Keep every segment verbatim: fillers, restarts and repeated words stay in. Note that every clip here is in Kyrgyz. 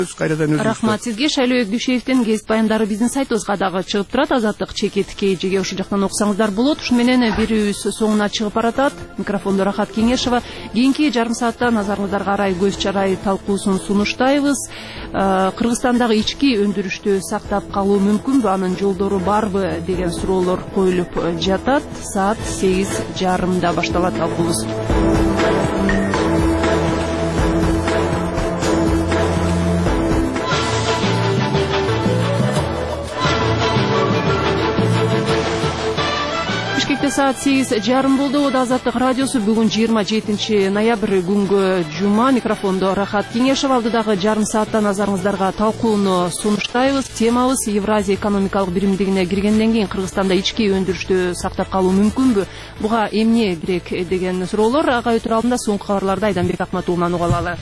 Рахмат сизге. Шайлоо Дүйшеевдин гезит баяндары биздин сайтыбызга дагы чыгып турат. Азаттык чекиткей жеге ушул жактан окусаңыздар болот. Ушу менен берүүбүз соңуна чыгып баратат. Микрофондо Рахат Кеңешова. Кийинки жарым саатта назарыңыздарга карай көз чарай талкуусун сунуштайбыз. Кыргызстандагы ички өндүрүштү сактап калуу мүмкүнбү, анын жолдору барбы деген суроолор коюлуп жатат. Саат сегиз жарымда башталат талкуубуз. Саат сегиз жарым болду. Азаттык радиосу бүгүн жыйырма жетинчи ноябрь күнгө жума. Микрофондо Рахат Кеңешов. Алдыдагы жарым саатта назарыңыздарга талкууну сунуштайбыз. Темабыз Евразия экономикалык биримдигине киргенден кийин Кыргызстанда ички өндүрүштү сактап калуу мүмкүнбү? Буга эмне керек деген суроолор. Ага өтөр алдында соңку кабарларды Айданбек Акматуулунан угуп алалы.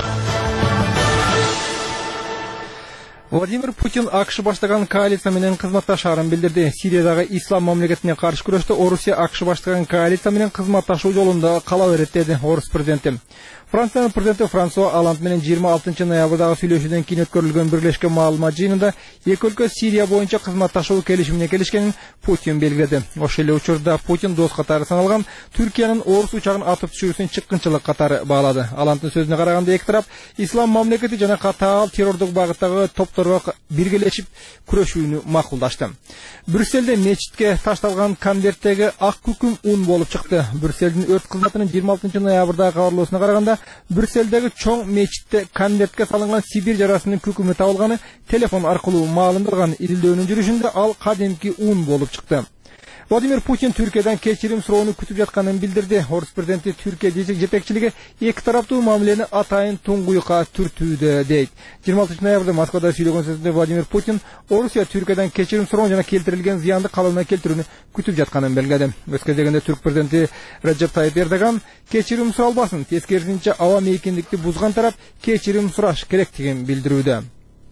Владимир Путин АКШ баштаган коалиция менен кызматташаарын билдирди. Сириядагы ислам мамлекетине каршы күрөштө Орусия АКШ баштаган коалиция менен кызматташуу жолунда кала берет деди Орус президенти. Франциянын президенти Франсуа Олланд менен жыйырма алтынчы ноябрдагы сүйлөшүүдөн кийин өткөрүлгөн бирлешкен маалымат жыйынында эки өлкө Сирия боюнча кызматташуу келишимине келишкенин Путин белгиледи. Ошол эле учурда Путин дос катары саналган Түркиянын Орус учагын атып түшүрүүсүн чыккынчылык катары баалады. Олланддын сөзүнө караганда эки тарап ислам мамлекети жана катаал террордук багыттагы топторго биргелешип күрөшүүнү макулдашты. Брюссельде мечитке ташталган конверттеги ак күкүм ун болуп чыкты. Брюссельдин өрт кызматынын жыйырма алтынчы ноябрдагы кабарлоосуна караганда Брюссельдеги чоң мечитте конвертке салынган Сибир жарасынын күкүмү табылганы телефон аркылуу маалымдалган. Изилдөөнүн жүрүшүндө ал кадимки ун болуп чыкты. Владимир Путин Түркиядан кечирим суроону күтүп жатканын билдирди. Орус президенти Түркия жетекчилиги эки тараптуу мамилени атайын туңгуйка түртүүдө дейт. жыйырма алтынчы ноябрда Москвада сүйлөгөн сөзүндө Владимир Путин Орусия Түркиядан кечирим суроо жана келтирилген зыянды калыбына келтирүүнү күтүп жатканын белгиледи. Өз кезегинде Түрк президенти Реджеп Тайип Эрдоган кечирим суралбасын, тескерисинче авам эркиндикти бузган тарап кечирим сураш керектигин билдирүүдө.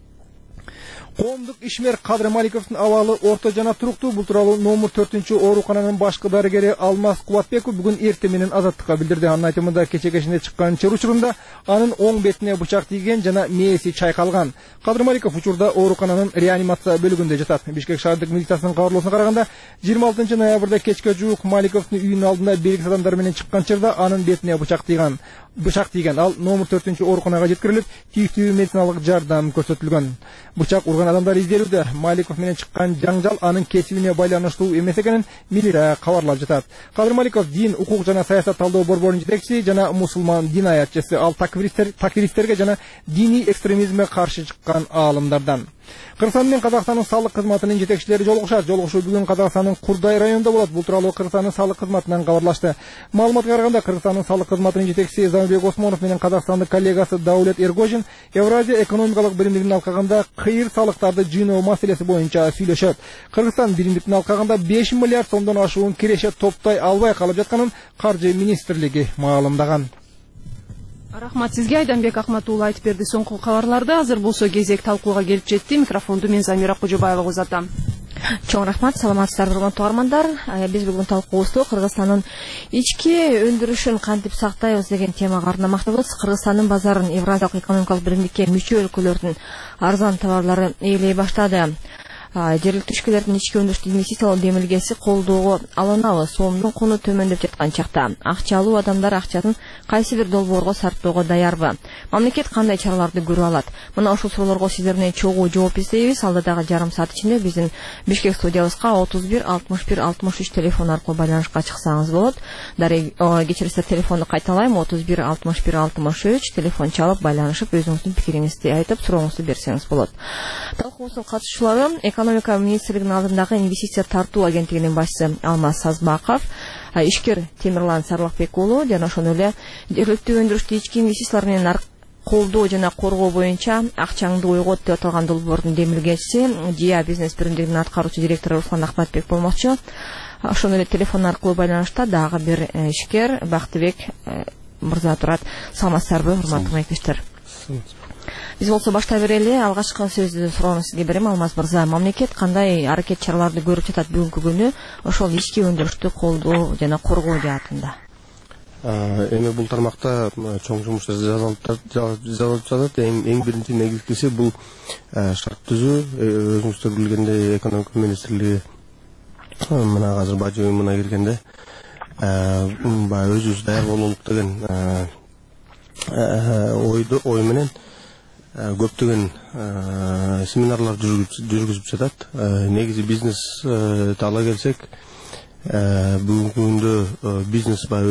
Коомдук ишмер Кадыр Маликовдун абалы орто жана туруктуу. Бул тууралуу номер төртүнчү оорукананын башкы дарыгери Алмаз Кубатбеков бүгүн эртең менен Азаттыкка билдирди. Анын айтымында кече кечинде чыккан чыр учурунда анын оң бетине бычак тийген жана мээси чайкалган. Кадыр Маликов учурда оорукананын реанимация бөлүгүндө жатат. Бишкек шаардык милициясынын кабарлоосуна караганда жыйырма алтынчы ноябрда кечке жуук Маликовдун үйүнүн алдында белгисиз адамдар менен чыккан чырда анын бетине бычак тийген. Бычак тийген. Ал номер төртүнчү ооруканага жеткирилип, тийиштүү медициналык жардам көрсөтүлгөн. Бычак урган адамдар изделүүдө. Маликов менен чыккан жаңжал анын кесибине байланыштуу эмес экенин милиция кабарлап жатат. Кадыр Маликов дин, укук жана саясат талдоо борборунун жетекчиси жана мусулман дин аятчысы. Ал такфиристер, такфиристерге жана диний экстремизмге каршы чыккан аалымдардан. Кыргызстан менен Казакстандын салык кызматынын жетекчилери жолугушат. Жолугушуу бүгүн Казакстандын Курдай районунда болот. Бул тууралуу Кыргызстандын салык кызматынан кабарлашты. Маалыматка караганда Кыргызстандын салык кызматынын жетекчиси Замирбек Осмонов менен Казакстандын коллегасы Даулет Эргожин Евразия экономикалык биримдигинин алкагында кыйыр салыктарды жыйноо маселеси боюнча сүйлөшөт. Кыргызстан биримдиктин алкагында беш миллиард сомдон ашуун киреше топтой албай калып жатканын каржы министрлиги маалымдаган. Рахмат сизге. Айданбек Акматуулу айтып берди соңку кабарларды. Азыр болсо кезек талкууга келип жетти. Микрофонду мен Замира Кожобаева узатам. Чоң рахмат, саламатсыздар урматтуу угармандар. Биз бүгүн талкуубузду Кыргызстандын ички өндүрүшүн кантип сактайбыз деген темага арнамакчыбыз. Кыргызстандын базарын Евразиялык экономикалык биримдикке мүчө өлкөлөрдүн арзан товарлары ээлей баштады. Жергиликтүү ишкерлердин ички өндүрүштү инвестициялоо демилгеси колдоого алынабы. Сомдун куну төмөндөп жаткан чакта акча алуу адамдар акчасын кайсы бир долбоорго сарптоого даярбы? Мамлекет кандай чараларды көрүп алат? Мына ушул суроолорго сиздерден чогуу жооп издейбиз. Алдыдагы жарым саат ичинде биздин Бишкек студиябызга отуз бир алтымыш бир алтымыш үч телефон аркылуу байланышка чыксаңыз болот. Дарек кечирисиздер, телефонду кайталайм: отуз бир алтымыш бир алтымыш үч. Телефон чалып байланышып өзүңүздүн пикириңизди айтып сурооңузду берсеңиз болот. Талкуубуздун катышуучулары Экономика министрлигинин алдындагы инвестиция тартуу агенттигинин башчысы Алмаз Сазбаков, ишкер Темирлан Сарлыкбек уулу жана ошондой эле жергиликтүү өндүрүштү ички инвестициялар менен колдоо жана коргоо боюнча акчаңды ойгот деп аталган долбоордун демилгечиси Жия бизнес биримдигинин аткаруучу директору Руслан Акматбек болмокчу. Ошондой эле телефон аркылуу байланышта дагы бир ишкер Бактыбек мырза турат. Саламатсыздарбы, урматтуу мектештер? Биз болсо баштай берели. Алгачкы сөздү суроону сизге берем, Алмаз мырза. Мамлекет кандай аракет чараларды көрүп жатат бүгүнкү күнү ошол ички өндүрүштү колдоо жана коргоо жаатында? эми бул тармакта чоң жумуштар жасалып жатат. Эң биринчи негизгиси бул шарт түзүү. Өзүңүздөр билгендей экономика министрлиги мына азыр бажы уюмуна киргенде баягы өзүбүз даяр бололук деген ойду ой менен көптөгөн семинарлар жүргүзүп жатат. Негизи бизнес ала келсек, бүгүнкү күндө бизнес баягы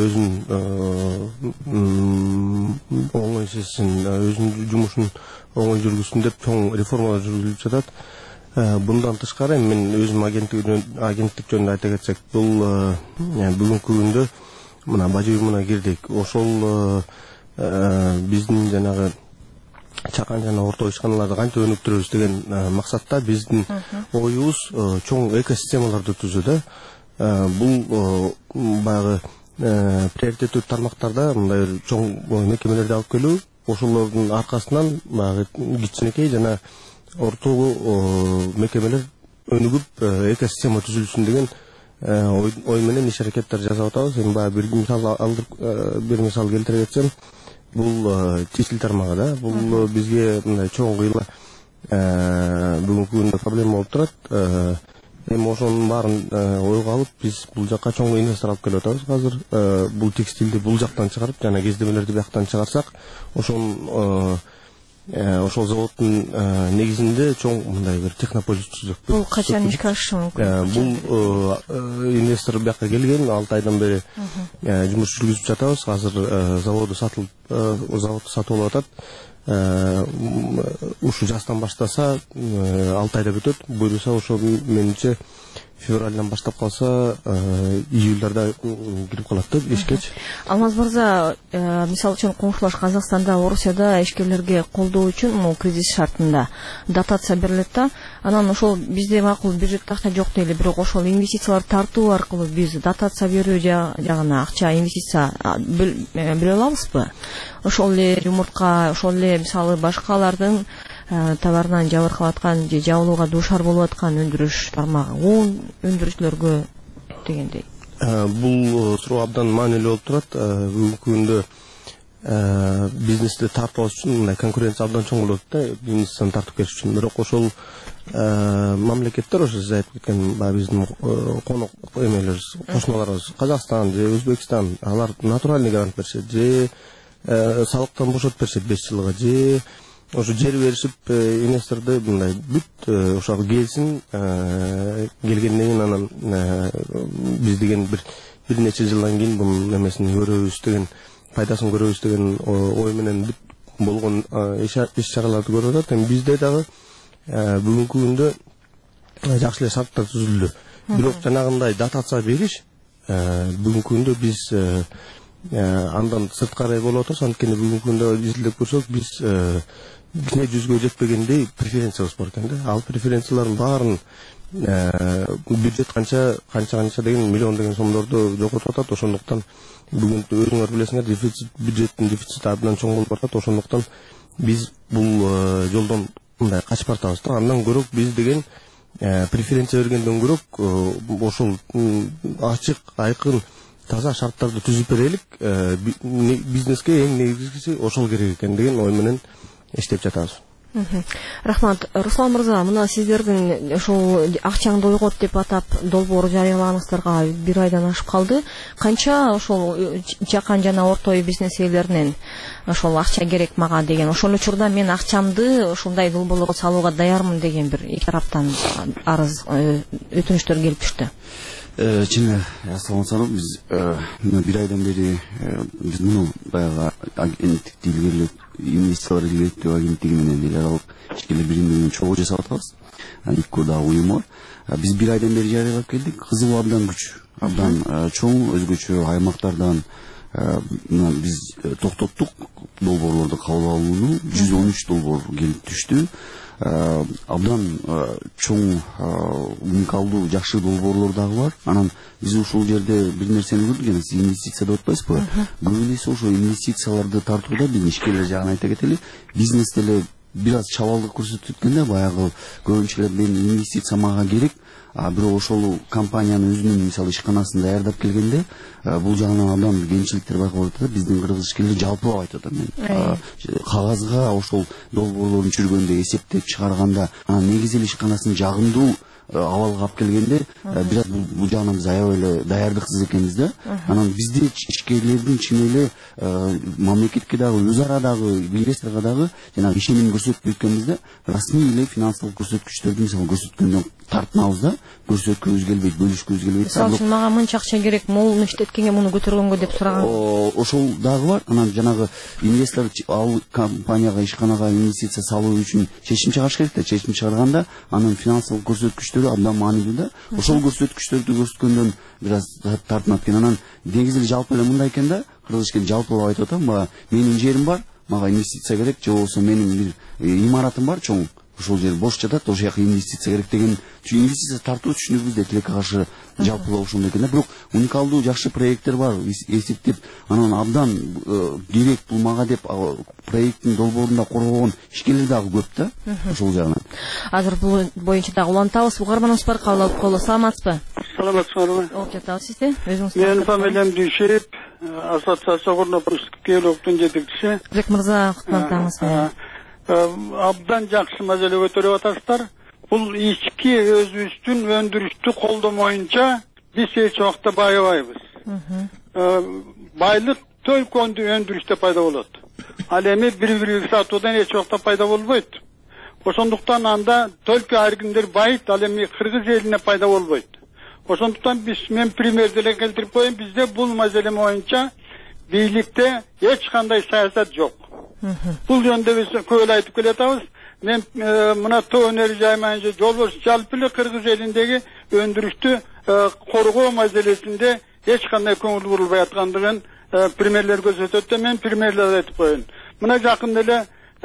өзүнүн оңой сезсин, өзүнүн жумушун оңой жүргүзсүн деп чоң реформалар жүргүзүлүп жатат. Bundan тышкары мен өзүм агенттик жөнүндө айта кетсек, бул бүгүнкү күндө мына бажы уюмуна кирдик. Ошол биздин жанагы чакан жана орто ишканаларды кантип өнүктүрөбүз деген максатта биздин оюбуз чоң экосистемаларды түзүүдө. Бул баягы приоритеттүү тармактарда мындай бир чоң мекемелерди алып келүү, ошолордун аркасынан баягы кичинекей жана ортолуу мекемелер өнүгүп экосистема түзүлсүн деген ой менен иш аракеттер жасап атабыз. Эми баягы бир мисал алдырып бир мисал келтире кетсем, бул текстиль тармагы да, бул бизге мындай чоң кыйла бүгүнкү күндө проблема болуп турат. Эми ошонун баарын ойго алып, биз бул жакка чоң инвестор алып келип атабыз. Азыр бул текстилди бул жактан чыгарып, жана кездемелерди бияктан чыгарсак, ошонун ошол заводдун негизинде чоң мындай бир технополис түзөк. Бул качан ишке ашышы мүмкүн? Бул инвестор бияка келген, алты айдан бери жумуш жүргүзүп жатабыз. Азыр заводу сатылып, заводду сатып алып атат. Ушу жастан баштаса алты айда бүтөт. Буюрса ошо менимче февралдан баштап калса июльдарда кирип калат да ишкеч. Алмаз мырза, мисалы үчүн коңшулаш Казакстанда, Орусияда ишкерлерге колдоо үчүн могу кризис шартында дотация берилет да. Анан ошол бизде макул бюджетте акча жок дейли, бирок ошол инвестициялар тартуу аркылуу биз дотация берүү жагына акча инвестиция бере алабызбы? Ошол эле жумуртка, ошол эле мисалы башкалардын товарынан жабыркап аткан же жабылууга дуушар болуп аткан өндүрүш тармагы, он өндүрүүчүлөргө дегендей. Бул суроо абдан маанилүү болуп турат. Бүгүнкү күндө бизнести тартып алыш үчүн мындай конкуренция абдан чоң болот да, бизнестен тартып келиш үчүн. Бирок ошол мамлекеттер, ошо сиз айтып кеткен баягы биздин конок эмелерибиз, кошуналарыбыз, Казакстан же Өзбекстан, алар натуральный грант беришет, же салыктан бошотуп беришет беш жылга, же ошо жер беришип инвесторду мындай бүт ошол келсин, келгенден кийин анан биз деген бир бир нече жылдан кийин бунун эмесин көрөбүз деген, пайдасын көрөбүз деген ой менен бүт болгон иш чараларды көрүп атат. Эми бизде дагы бүгүнкү күндө жакшы эле шарттар түзүлдү. Бирок жанагындай дотация бериш бүгүнкү күндө биз андан сырткары болуп атабыз. Анткени бүгүнкү күндө изилдеп көрсөк, биз бине жүзгө жетпегендей преференциябыз бар экен да. Ал преференциялардын баарын бюджет канча канча канча деген миллион деген сомдорду жоготуп атат. Ошондуктан бүгүн өзүңөр билесиңер, дефицит, бюджеттин дефицити абдан чоң болуп атат. Ошондуктан биз бул жолдон мындай качып баратабыз да. Андан көрөк биз деген преференция бергенден көрөк ошол ачык, айкын, таза шарттарды түзүп берелик. Бизнеске эң негизгиси ошол керек экен деген ой менен иштеп жатабыз. Рахмат. Руслан мырза, мына сиздердин ошол акчаңды ойгот деп атап долбоор жарыялаганыңыздарга бир айдан ашып калды. Канча ошол жакан жана орто бизнес ээлеринен ошол акча керек мага деген, ошол учурда мен акчамды ушундай долбоорлорго салууга даярмын деген бир эки тараптан арыз, өтүнүчтөр келип түштү. Чын эле, ассаламу биз бир айдан бери биз муну баягы агенттикти илгерилеп, инвестициялар илгерилеп агенттиги менен эл аралык ишкерлер биримдигинен чогуу жасап атабыз. Икко да уюм бар. Биз бир айдан бери жарыялап келдик. Кызыгуу абдан күч, абдан чоң, өзгөчө аймактардан биз токтоттук долбоорлорду кабыл алууну. жүз он үч долбоор келип түштү. Абдан чоң, уникалдуу, жакшы долбоорлор дагы бар. Анан биз ушул жерде бир нерсени көрдүк, сиз инвестиция деп атпайсызбы? Көбүнесе ошо инвестицияларды тартууда биз ишкерлер жагын айта кетели, бизнес деле бир аз чабалдык көрсөтүп өткөндө баягы көбүнчө эле мен инвестиция мага керек, а бирок ошол компаниянын өзүнүн мисалы ишканасын даярдап келгенде бул жагынан абдан кемчиликтер байкалып атат. Биздин кыргыз ишкерлер жалпылап айтып атат. Мен кагазга ошол долбоорлорун чүргөндө эсептеп чыгарганда негизи эле ишканасын жагымдуу абалга алып келгенде бир аз бул жагынан биз аябай эле даярдыксыз экенбиз да. Анан бизде ишкерлердин чын эле мамлекетке дагы өз ара дагы инвесторго дагы жанагы ишеним көрсөтүп өткөнбүз да. Расмий эле финансылык көрсөткүчтөрдү мисалы көрсөткөндөн тартынабыз да. Көрсөткүбүз келбейт, бөлүшкүбүз келбейт. Мисалы үчүн мага мынча акча керек, могул иштеткенге муну көтөргөнгө деп сураган. Ошол дагы бар. Анан жанагы инвестор ал компанияга, ишканага инвестиция салуу үчүн чечим чыгарыш керек да. Чечим чыгарганда анын финансылык көрсөткүчтөрү абдан маанилүү да. Ошол көрсөткүчтөрдү көрсөткөндөн бир аз тартынат экен. Анан негизи эле жалпы эле мындай экен да. Кыргыз ишкер жалпылап айтып атам, мага менин жерим бар, мага инвестиция керек, же болбосо менин бир имаратым бар чоң. Ошол жер бош жатат, ошол жака инвестиция керек деген инвестиция тартуу түшүнүгүбүздө тилекке каршы жалпылап ошондой экен да. Бирок уникалдуу жакшы проекттер бар, эсептеп анан абдан керек бул мага деп проекттин долбоорунда коргогон ишкерлер дагы көп да. Ошол жагынан. Азыр бул боюнча дагы улантабыз. Угарманыбыз бар, кабыл алып коелу. Саламатсызбы? Саламатсызбы. Окуп жатабыз сизди. Өзүңүз. Менин фамилиям Дүйшөев, ассоциация Горно-Прусский Киелоктун жетекчиси. Жек мырза, куттуктаймыз. Абдан жакшы маселе көтөрүп атасыздар. Бул ички өзүбүздүн өндүрүштү колдомоюнча биз эч убакта байыбайбыз. Байлык только өндүрүштө пайда болот. Ал эми бири-бирибизди сатуудан эч убакта пайда болбойт. Ошондуктан анда только ар кимдер байыт, ал эми кыргыз элине пайда болбойт. Ошондуктан биз мен пример деле келтирип коеюн, бизде бул маселе боюнча бийликте эч кандай саясат жок. Бул жөнүндө биз көп эле айтып келатабыз. Мен мына тоо өнөр жаймайынча жолбош жалпы эле кыргыз элиндеги өндүрүштү коргоо маселесинде эч кандай көңүл бурулбай аткандыгын примерлер көрсөтөт да, мен примерлерди айтып коеюн. Мына жакында эле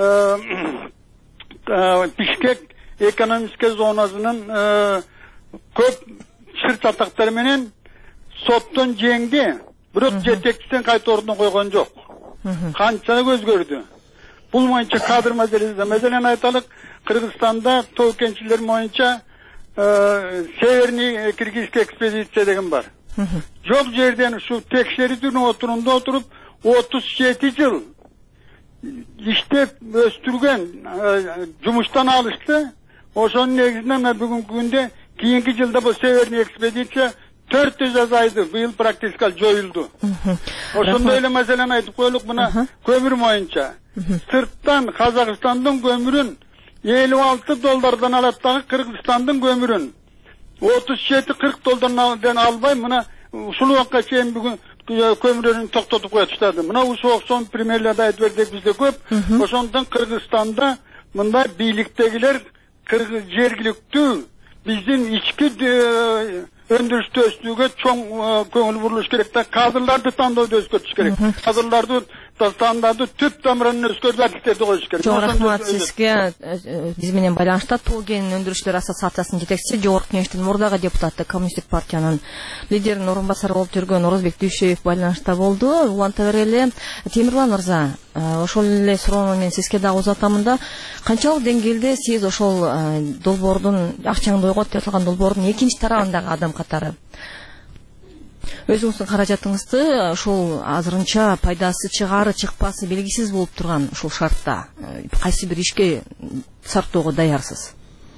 Бишкек экономический зонасынын көп чыр чатактары менен соттон жеңди, бирок жетекчисин кайта ордуна койгон жок. Канчалык өзгөрдү. Бул боюнча кадр маселеси. Маселен айталык, Кыргызстанда тоо кенчилер боюнча Северный Киргизский экспедиция деген бар. Жок жерден ушу текшерүүнүн отурунда отуруп отуз жети жыл иштеп өстүргөн жумуштан алышты. Ошонун негизинен бүгүнкү күндө кийинки жылда бул Северный экспедиция төрт жүз азайды, быйыл практически жоюлду. Ошондой эле маселени айтып коелук, мына көмүр боюнча. Сырттан Казакстандын көмүрүн элүү алты доллардан алат дагы, Кыргызстандын көмүрүн отуз жети кырк доллардан албай, мына ушул убакка чейин бүгүн көмүрүн токтотуп коюштады. Мына ушул окшон примерлерди айтып бердик бизде көп. Ошондон Кыргызстанда мындай бийликтегилер кыргыз жергиликтүү биздин ички өндүрүштү өстүүгө чоң көңүл бурулуш керек да. Кадрларды тандоодо өзгөртүш керек. Кадрларды тандоодо түп тамырын өзгөртүп адистерди коюш керек. Чоң рахмат сизге. Биз менен байланышта тоо кен өндүрүшчүлөр ассоциациясынын жетекчиси, Жогорку Кеңештин мурдагы депутаты, Коммунисттик партиянын лидеринин орун басары болуп жүргөн Орозбек Дүйшөев байланышта болду. Уланта берели. Темирлан мырза, ошол эле суроону мен сизге дагы узатамын да. Канчалык деңгээлде сиз ошол долбоордун, акчаңды ойгот деп аталган долбоордун экинчи тарабындагы адам катары өзүңүздүн каражатыңызды ошол азырынча пайдасы чыгары чыкпасы белгисиз болуп турган ушул шартта кайсы бир ишке сарптоого даярсыз?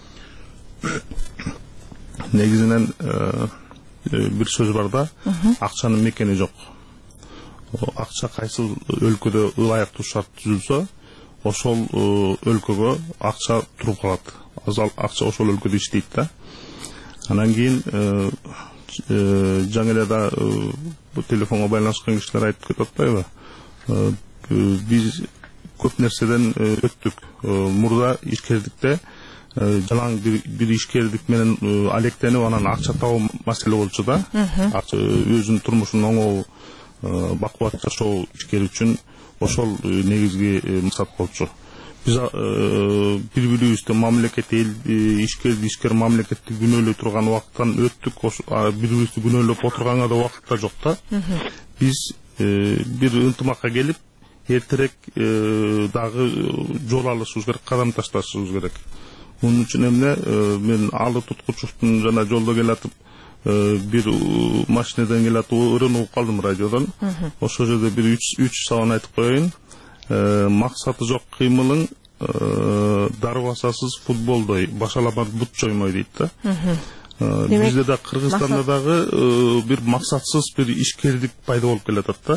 Негизинен бир сөз бар да, акчанын мекени жок. Акча кайсы өлкөдө ылайыктуу шарт түзүлсө, ошол өлкөгө акча туруп калат. Азал акча ошол өлкөдө иштейт да. Анан кийин жаңы эле да телефонго байланышкан кишилер айтып кетип атпайбы? Биз көп нерседен өттүк. Мурда ишкердикте жалаң бир ишкердик менен алектенип анан акча табуу маселе болчу да. Өзүнүн турмушун оңой бакубат жашоо ишкер үчүн ошол негизги максат болчу. Биз бири-бирибизди мамлекет эл ишкерди ишкер мамлекетти күнөөлөй турган убакыттан өттүк. Бири-бирибизди күнөөлөп отурганга да убакыт да жок да. Биз бир ынтымакка келип, эртерээк дагы жол алышыбыз керек, кадам ташташыбыз керек. Мунун үчүн эмне мен алы туткучуктун жана жолдо келатып бир машинадан келатып өрөн угуп калдым радиодон. Ошол жерде бир үч сабан айтып коеюн. Максаты жок кыймылың дарбасасыз футболдой, башаламан бут жоймой дейт да. Бизде да Кыргызстанда дагы бир максатсыз бир ишкердик пайда болуп келатат да.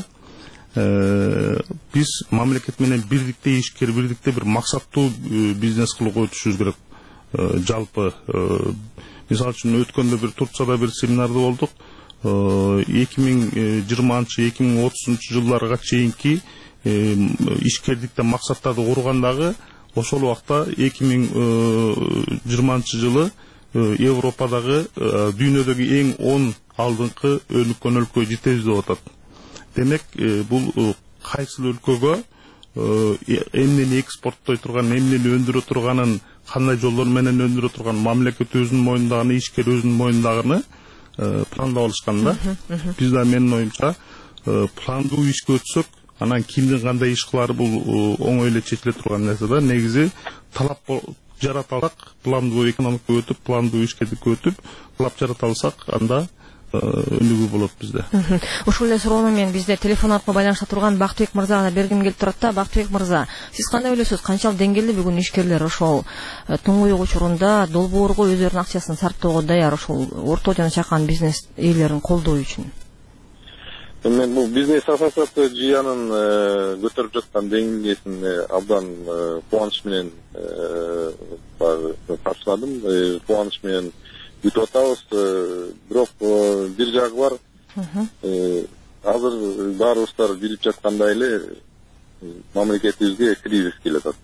Биз мамлекет менен бирдикте ишкер, бирдикте бир максаттуу бизнес кылууга өтүшүбүз керек. Жалпы мисалы үчүн өткөндө бир Турцияда бир семинарда болдук. эки миң жыйырманчы эки миң отузунчу жылдарга чейинки ишкердикте максаттарды кургандагы ошол убакта эки миң жыйырманчы жылы Европадагы дүйнөдөгү эң он алдыңкы өнүккөн өлкөгө жетебиз деп атат. Демек, бул кайсыл өлкөгө эмнени экспорттой турган, эмнени өндүрө турганын, кандай жолдор менен өндүрө турган мамлекет өзүнүн мойнундагыны, ишкер өзүнүн мойнундагыны пландап алышкан да. Биз да менин оюмча пландуу ишке өтсөк, анан кимдин кандай иш кылары бул оңой эле чечиле турган нерсе да. Негизи талап жарата алсак, пландуу экономикага өтүп, пландуу ишкердикке өтүп, талап жарата алсак, анда өнүгүү болот бизде. Ушул эле суроону мен бизде телефон аркылуу байланышта турган Бактыбек мырзага бергим келип турат да. Бактыбек мырза, сиз кандай ойлойсуз? Канчалык деңгээлде бүгүн ишкерлер ошол туңгуюк учурунда долбоорго өздөрүнүн акчасын сарптоого даяр, ошол орто жана чакан бизнес ээлерин колдоо үчүн? Мен бул бизнес ассоциация жыянын көтөрүп жаткан деңгээлесин абдан кубаныч менен каршыладым. Кубаныч менен күтүп атабыз. Бирок бир жагы бар. Азыр баарыбыздар билип жаткандай эле мамлекетибизге кризис келип атат.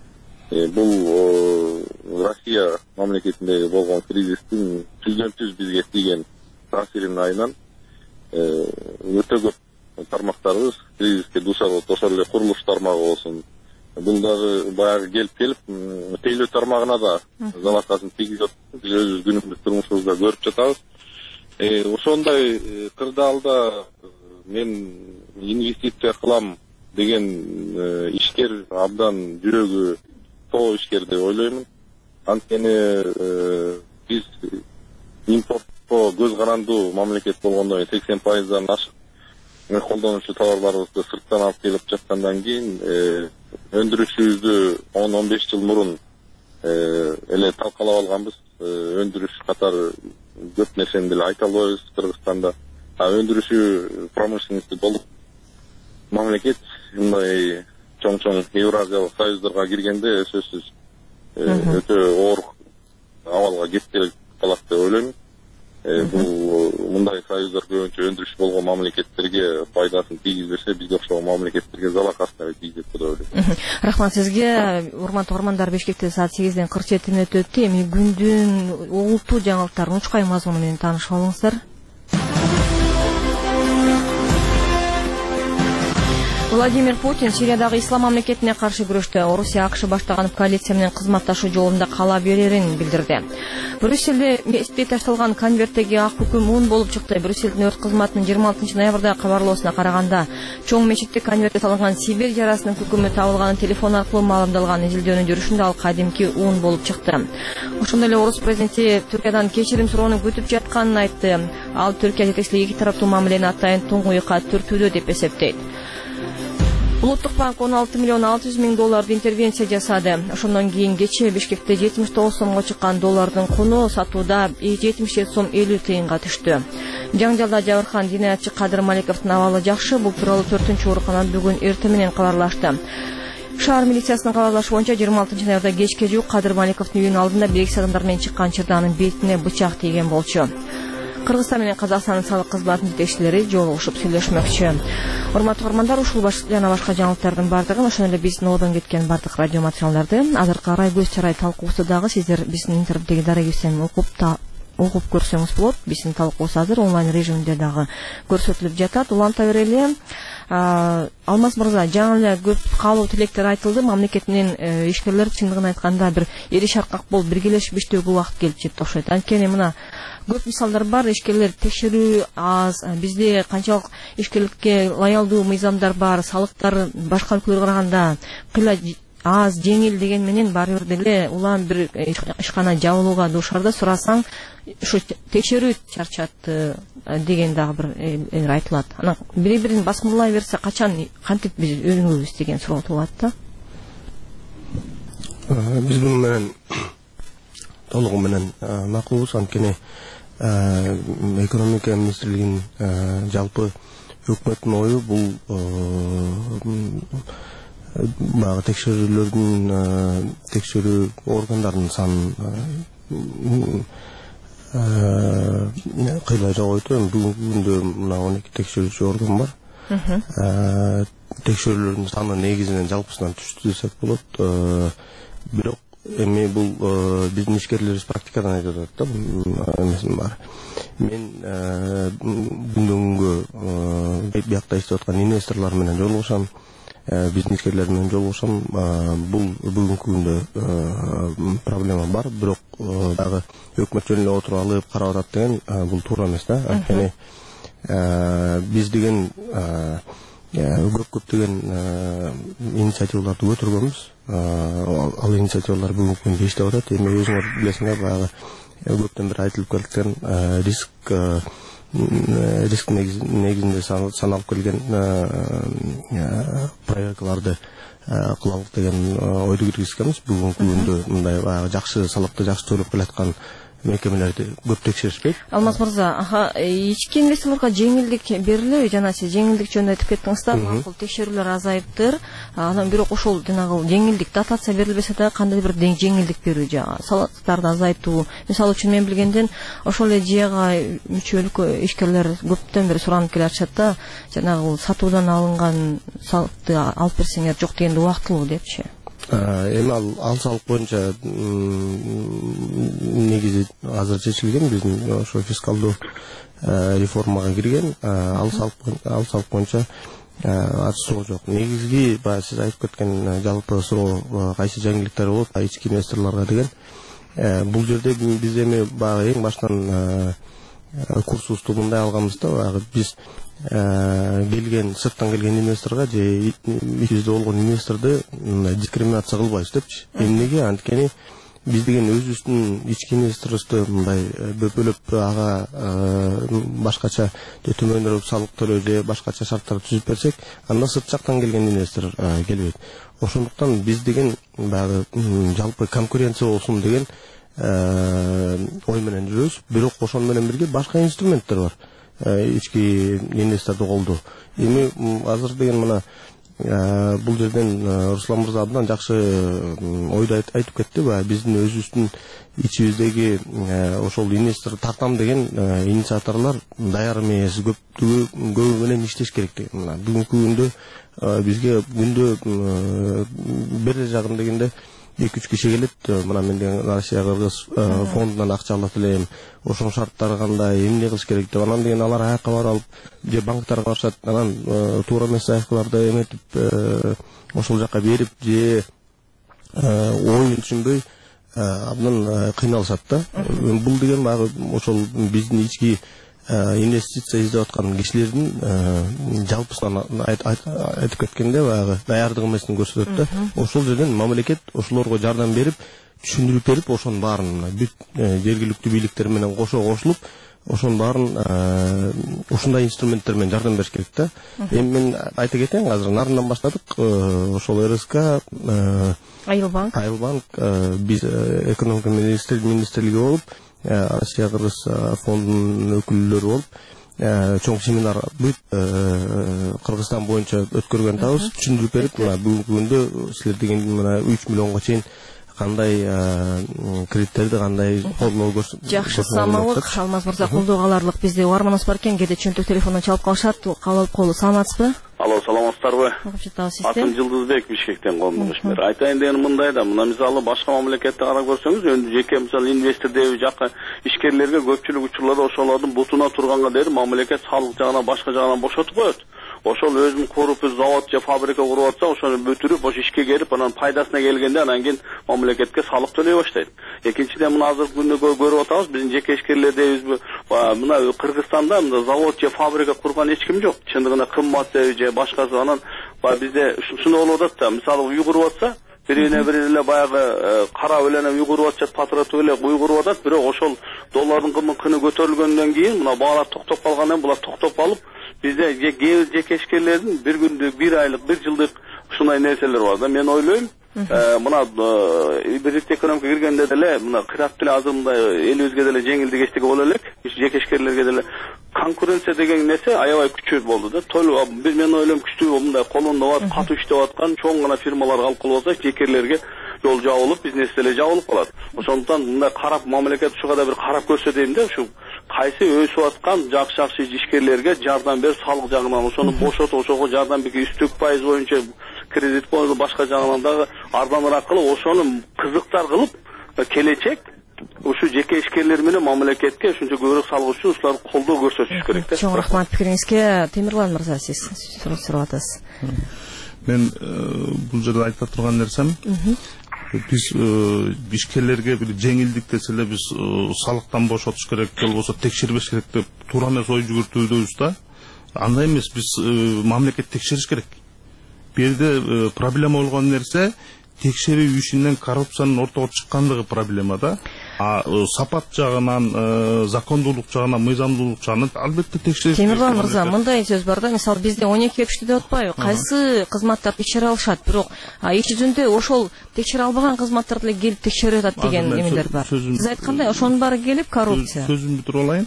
Бул Россия мамлекетинде болгон кризистин жүздөн жүз бизге тийген таасиринин айынан өтө көп тармактарыбыз кризиске дуушар болуп, ошол эле курулуш тармагы болсун. Бул дагы баягы келип келип тейлөө тармагына да залакасын тийгизип атат. Биз өзүбүз күнүмдүк турмушубузда көрүп жатабыз. Ошондой кырдаалда мен инвестиция кылам деген ишкер абдан жүрөгү тоо ишкер деп ойлоймун. Анткени биз импорт көз карандуу мамлекет болгондон кийин сексен пайыздан ашык колдонуучу товарларыбызды сырттан алып келип жаткандан кийин өндүрүшүбүздү он он беш жыл мурун эле талкалап алганбыз. Өндүрүш катары көп нерсени деле айта албайбыз Кыргызстанда. Өндүрүшү промышленности болуп мамлекет мындай чоң-чоң Евразиялык союздарга киргенде сөзсүз өтө оор абалга кетип калат деп ойлойм. Бул мындай союздар көбүнчө өндүрүш болгон мамлекеттерге пайдасын тийгизбесе, бизге окшогон мамлекеттерге залакасын тийгизет деп ойлойм. Рахмат сизге. Урматтуу угармандар, Бишкекте саат сегизден кырк жети мүнөт өттү. Эми күндүн олуттуу жаңылыктарын учкай мазмуну менен таанышып алыңыздар. Владимир Путин Сириядагы ислам мамлекетине каршы күрөштө Орусия АКШ баштаган коалиция менен кызматташуу жолунда кала берерин билдирди. Брюссельде эспей ташталган конверттеги ак бүкүм ун болуп чыкты. Брюссельдин өрт кызматынын жыйырма алтынчы ноябрдагы кабарлоосуна караганда, чоң мечитте конвертте салынган Сибирь жарасынын бүкүмү табылганын телефон аркылуу маалымдалган. Изилдөөнүн жүрүшүндө ал кадимки ун болуп чыкты. Ошондой эле орус президенти Түркиядан кечирим суроону күтүп жатканын айтты. Ал Түркия жетекчилиги эки тараптуу мамилени атайын туңгуюкка түртүүдө деп эсептейт. Улуттук банк он алты миллион алты жүз миң долларды интервенция жасады. Ошондон кийин кечээ Бишкекте жетимиш тогуз сомго чыккан доллардын куну сатууда жетимиш жети сом элүү тыйынга түштү. Жаңжалда жабыркан динаятчы Кадыр Маликовдун абалы жакшы. Бул тууралуу төртүнчү ооруканан бүгүн эртең менен кабарлашты. Шаар милициясынын кабарлашы боюнча жыйырма алтынчы ноябрда кечке жуук Кадыр Маликовдун үйүнүн алдында белгисиз адамдар менен чыккан чырдаанын бетине бычак тийген болчу. Кыргызстан менен Казакстандын салык кызматынын жетекчилери жолугушуп сүйлөшмөкчү. Урматтуу угармандар, ушул жана башка жаңылыктардын бардыгын, ошондой эле биздин одон кеткен бардык радио материалдарды азыркы арай көз чарай талкуусу дагы сиздер биздин интернеттеги дарегибизден окуп угуп көрсөңүз болот. Биздин талкуубуз азыр онлайн режиминде дагы көрсөтүлүп жатат. Уланта берели. Алмаз мырза, жаңы эле көп каалоо тилектер айтылды. Мамлекет менен ишкерлер чындыгын айтканда бир эри шаркак болуп биргелешип иштөөгө убакыт келип жетти окшойт. Анткени мына көп мисалдар бар. Ишкерлер текшерүү аз, бизде канчалык ишкерликке лоялдуу мыйзамдар бар, салыктар башка өлкөлөргө караганда кыйла аз, жеңил деген менен баары бир деле улам бир ишкана жабылууга дуушар да. Сурасаң, ушу текшерүү чарчатты деген дагы бир айтылат. Анан бири-бирин басмырлай берсе качан кантип биз өзүбүз деген суроо туулат да. Биз буну менен толугу менен макулбуз. Анткени экономика министрлигинин жалпы өкмөттүн ою бул багы текшерүүлөрдүн текшерүү органдарынын санын кыйлай жогойту. Бүгүнкү күндө мына он эки текшерүүчү орган бар. Текшерүүлөрдүн саны негизинен жалпысынан түштү десек болот. Бирок эми бул биздин ишкерлерибиз практикадан айтып атат да, эмесин бар. Мен күндөн күнгө биякта иштеп аткан инвесторлор менен жолугушам, биздин ишкерлер менен жолугушам. Бул бүгүнкү күндө проблема бар, бирок дагы өкмөт жөн эле отуруп алып карап атат деген бул туура эмес да. Анткени биз деген көп-көптөгөн инициативаларды көтөргөнбүз. Ал инициативалар бүгүнкү күндө иштеп атат. Эми өзүңөр билесиңер, баягы көптөн бери айтылып келген риск риск негизинде саналып келген проектларды кылалык деген ойду киргизгенбиз. Бүгүнкү күндө мындай баягы жакшы салыкты жакшы төлөп келаткан мекемелерди көп текшеришпейт. Алмаз мырза, аха, ички инвесторлорго жеңилдик берилеби? Жана сиз жеңилдик жөнүндө айтып кеттиңиз да, макул текшерүүлөр азайыптыр. Анан бирок ошол жанагы жеңилдик, дотация берилбесе да кандай бир жеңилдик берүү, жана салыктарды азайтуу. Мисалы үчүн мен билгенден ошол эле жыяга мүчөлүк ишкерлер көптөн бери суранып келе атышат да, жанагы сатуудан алынган салыкты алып берсеңер жок дегенде убактылуу депчи. Эми ал салык боюнча негизи азыр чечилген, биздин ошо фискалдуу реформага кирген. Ал салык ал салык боюнча ачуу жок. Негизги баягы сиз айтып кеткен жалпы суроо кайсы жеңилдиктер болот ички инвесторлорго деген. Бул жерде биз эми баягы эң баштан курсубузду мындай алганбыз да, баягы биз келген сырттан келген инвесторго же бизде болгон инвесторду дискриминация кылбайбыз депчи. Эмнеге? Анткени биз деген өзүбүздүн ички инвесторубузду мындай бөлөп ага башкача төмөндөп салык төлөө же башкача шарттар түзүп берсек, анда сырт жактан келген инвестор келбейт. Ошондуктан биз деген баягы жалпы конкуренция болсун деген ой менен жүрөбүз. Бирок ошону менен бирге башка инструменттер бар ички инвесторду колдоо. Эми азыр деген мына бул жерден Руслан мырза абдан жакшы ойду айтып кетти. Баягы биздин өзүбүздүн ичибиздеги ошол инвестор тартам деген инициаторлор даяр эмес, көбү менен иштеш керек деген. Мына бүгүнкү күндө бизге күндө бир жагын дегенде эки үч киши келет. Мына мен деген Россия Кыргыз фондунан акча алат элем, ошонун шарттары кандай, эмне кылыш керек деп. Анан деген алар аякка барып алып, же банктарга барышат, анан туура эмес аякаларды эметип ошол жака берип, же оюн түшүнбөй абдан кыйналышат да. Бул деген баягы ошол биздин ички инвестиция издеп аткан кишилердин жалпысынан айтып кеткенде баягы даярдык эмесин көрсөтөт да. Ошол жерден мамлекет ошолорго жардам берип, түшүндүрүп берип, ошонун баарын бүт жергиликтүү бийликтер менен кошо кошулуп, ошонун баарын ушундай инструменттер менен жардам бериш керек да. Эми мен айта кетейин, азыр нарындан баштадык. Ошол эр эс ка, Айылбанк, Айылбанк, биз экономика министрлиги болуп, Россия Кыргыз фондунун өкүлдөрү болуп, чоң семинар бүт Кыргызстан боюнча өткөргөн атабыз, түшүндүрүп берип, мына бүгүнкү күндө силер деген мына үч миллионго чейин кандай кредиттерди кандай колдоо көрсөтөт. Жакшы, саламаттык. Алмаз мырза, колдоого аларлык бизде угарманыбыз бар экен, кээде чөнтөк телефондон чалып калышат, кабыл алып коелу. Саламатсызбы? Алло. Алло, саламатсыздарбы? Жатабыз сизден. Атым Жылдызбек, Бишкектен коомдук ишмер. Айтайын дегеним мындай да, мына мисалы башка мамлекетте карап көрсөңүз, эми жеке мисалы инвестор деп жакка ишкерлерге көпчүлүк учурларда ошолордун бутуна турганга дейин мамлекет салык жагынан башка жагынан бошотуп коет. Ошол өзүн куруп завод же фабрика куруп атса, ошону бүтүрүп, ошо ишке келип, анан пайдасына келгенде анан кийин мамлекетке салык төлөй баштайт. Экинчиден, мына азыркы күндө көрүп атабыз, биздин жеке ишкерлер дейбизби, мына Кыргызстанда мына завод же фабрика курган эч ким жок. Чындыгында кымбат же башкасы, анан бизде ушуну болуп атат да, мисалы үй куруп атса, бирине бири эле баягы кара белене үй куруп атышат, патратып эле үй куруп атат, бирок ошол доллардын кыны көтөрүлгөндөн кийин мына баалар токтоп калгандан булар токтоп калып, бизде жеке ишкерлердин бир күндүк, бир айлык, бир жылдык ушундай нерселер бар да. Мен ойлойм, мына бириктик экономика киргенде деле мына кырат деле азыр мындай элибизге деле жеңилдик эчтеке боло элек, жеке ишкерлерге деле конкуренция деген нерсе аябай күчөйүп болду да. Бир мен ойлойм күчтүү мындай колунда бар, катуу иштеп аткан чоң гана фирмалар калып калса, жекелерге жол жабылып, бизнес деле жабылып калат. Ошондуктан мындай карап мамлекет ушуга да бир карап көрсө дейм да, ушу кайсы өсүп аткан жакшы-жакшы ишкерлерге жардам берип, салык жагынан ошону бошотуп, ошого жардам берип, үстүк пайыз боюнча кредит боюнча башка жагынан дагы арзаныраак кылып, ошону кызыктар кылып, келечек ушу жеке ишкерлер менен мамлекетке ушунча көбүрөөк салык үчүн ушулар колдоо көрсөтүш керек да. Чоң рахмат пикириңизге. Темирлан мырза, сиз сурап атасыз. Мен бул жерде айта турган нерсем, биз ишкерлерге бир жеңилдик десе эле биз салыктан бошотуш керек, же болбосо текшербеш керек деп туура эмес ой жүгүртүүбүз да. Андай эмес, биз мамлекет текшериш керек. Бул жерде проблема болгон нерсе текшерүү ишинен коррупциянын ортого чыккандыгы проблема да. А сапат жагынан, закондуулук жагынан, мыйзамдуулук жагынан албетте текшериш. Темирлан мырза, мындай сөз бар да, мисалы бизде он эки кепиштүү деп атпайбы? Кайсы кызматтарды текшере алышат, бирок иш жүзүндө ошол текшере албаган кызматтарды эле келип текшерип атат деген эмелер бар. Сиз айткандай, ошонун баары келип коррупция. Сөзүмдү бүтүрүп алайын.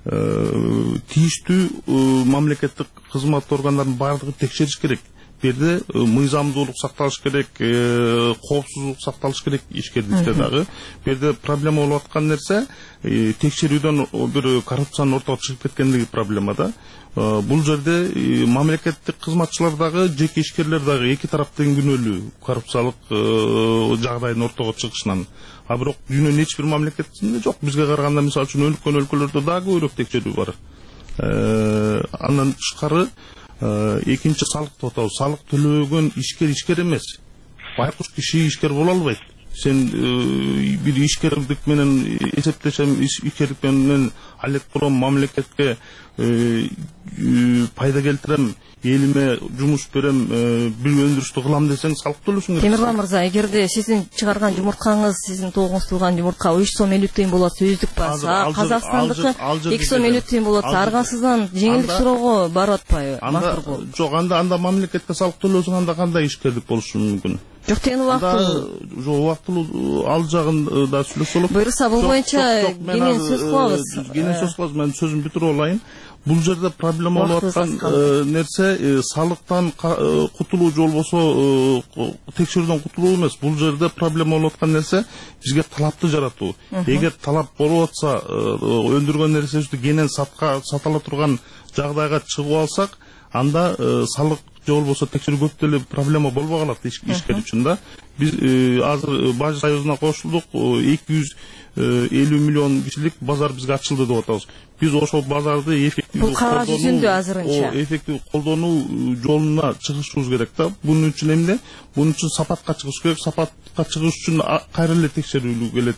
Тийиштүү мамлекеттик кызмат органдарынын баардыгы текшериш керек. Бул жерде мыйзамдуулук сакталыш керек, коопсуздук сакталыш керек ишкерликте дагы. Бул жерде проблема болуп аткан нерсе текшерүүдөн бир коррупциянын ортого чыгып кеткендиги проблема да. Бул жерде мамлекеттик кызматчылар дагы, жеке ишкерлер дагы эки тарап тең күнөөлүү коррупциялык жагдайдын ортого чыгышынан. А бирок дүйнөнүн эч бир мамлекетинде жок. Бизге караганда мисалы үчүн өлкөн өлкөлөрдө дагы көбүрөөк текшерүү бар. Андан тышкары экинчи салык деп атабыз. Салык төлөбөгөн ишкер ишкер эмес. Байкуш киши ишкер боло албайт. Сен бир ишкерлик менен эсептешем, ишкерлик менен алек курам, мамлекетке пайда келтирем, элиме жумуш берем, бир өндүрүштү кылам десең, салык төлөшүң керек. Темирлан мырза, эгерде сиздин чыгарган жумурткаңыз, сиздин тогуңуз туулган жумуртка үч сом элүү тыйын болот, өздүк баса, Казакстандыкы эки сом элүү тыйын болот, аргасыздан жеңилдик суроого барып атпайбы? Анда жок, анда анда мамлекетке салык төлөсөң, анда кандай ишкерлик болушу мүмкүн? Жок, тен убактылуу. Жок, убактылуу ал жагын да сүйлөсө болот. Буюрса, бул боюнча кенен сөз кылабыз. Кенен сөз кылабыз, мен сөзүмдү бүтүрүп алайын. Бул жерде проблема болуп аткан нерсе салыктан кутулуу же болбосо текшерүүдөн кутулуу эмес. Бул жерде проблема болуп аткан нерсе бизге талапты жаратуу. Эгер талап болуп атса, өндүргөн нерсебизди кенен сатка сатала турган жагдайга чыгып алсак, анда салык же болбосо текшерүү көп деле проблема болбой калат ишкер үчүн да. Биз азыр Бажы союзуна кошулдук, эки жүз элүү миллион кишилик базар бизге ачылды деп атабыз. Биз ошол базарды эффективдүү кара жүзүндө азырынча эффективдүү колдонуу жолуна чыгышыбыз керек да. Бунун үчүн эмне? Бунун үчүн сапатка чыгыш керек. Сапатка чыгыш үчүн кайра эле текшерүү келет.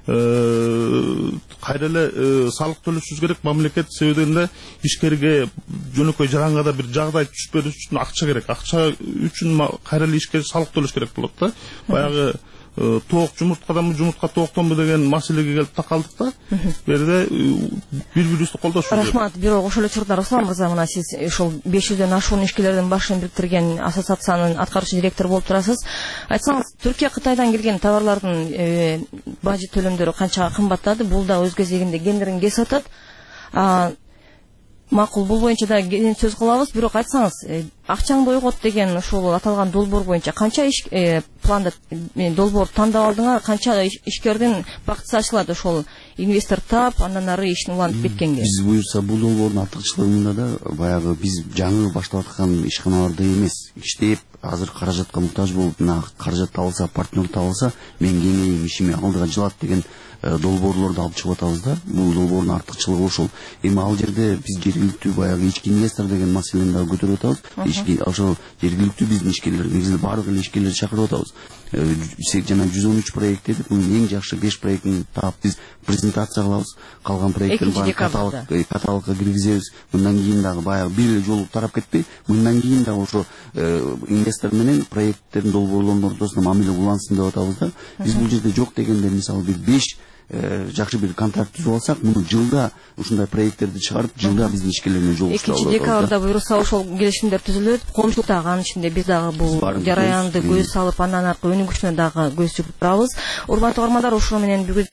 Кайра эле салык төлөшүбүз керек. Мамлекет себебинде ишкерге жөнөкөй жарангада бир жагдай түшпөш үчүн акча керек. Акча үчүн кайра эле ишке салык төлөш керек болот да. Баягы тоок жумурткаданбы, жумуртка тооктонбу деген маселеге келип такалдык да. Бул жерде бири-бирибизди колдош керек. Рахмат. Бирок ошол эле учурда Руслан мырза, мына сиз ошол беш жүздөн ашуун ишкерлердин башын бириктирген ассоциациянын аткаруучу директору болуп турасыз. Айтсаңыз, Түркия Кытайдан келген товарлардын бажы төлөмдөрү канчага кымбаттады? Бул да өз кезегинде гендерин кесип атат. Макул, бул боюнча да сөз кылабыз, бирок айтсаңыз, акчаңды ойгот деген ушул аталган долбоор боюнча канча иш планда долбоор тандап алдыңар, канча ишкердин бактысы ачылат ошол инвестор таап андан ары иштин улантып кеткенге? Биз буюрса бул долбоордун артыкчылыгында да баягы биз жаңы баштап аткан ишканаларда эмес, иштеп азыр каражатка муктаж болуп, мына каражат табылса, партнер табылса, мен кеңейим, ишиме алдыга жылат деген долбоорлорду алып чыгып атабыз да. Бул долбоордун артыкчылыгы ошол. Эми ал жерде биз жергиликтүү баягы ички инвестор деген маселени дагы көтөрүп атабыз. Ички ошол жергиликтүү биздин ишкерлер, негизи баардык эле ишкерлерди чакырып атабыз. Жана жүз он үч проект дедик, мунун эң жакшы беш проектин таап биз презентация кылабыз. Калган проекттер бар, каталогко киргизебиз. Мындан кийин дагы баягы бир эле жолу тарап кетпей, мындан кийин дагы ошо инвестор менен проекттердин долбоорлордун ортосунда мамиле улансын деп атабыз да. Биз бул жерде жок дегенде мисалы бир беш жакшы бир контракт түзүп алсак, муну жылда ушундай проекттерди чыгарып, жылда биздин ишкерлер менен жолугушуп экинчи декабрда буюрса ошол келишимдер түзүлөт. Коомчулук дагы анын ичинде биз дагы бул жараянды көз салып, андан аркы өнүгүшүнө дагы көз жүгүрүп турабыз. Урматтуу угармандар, ушуну менен бүгүн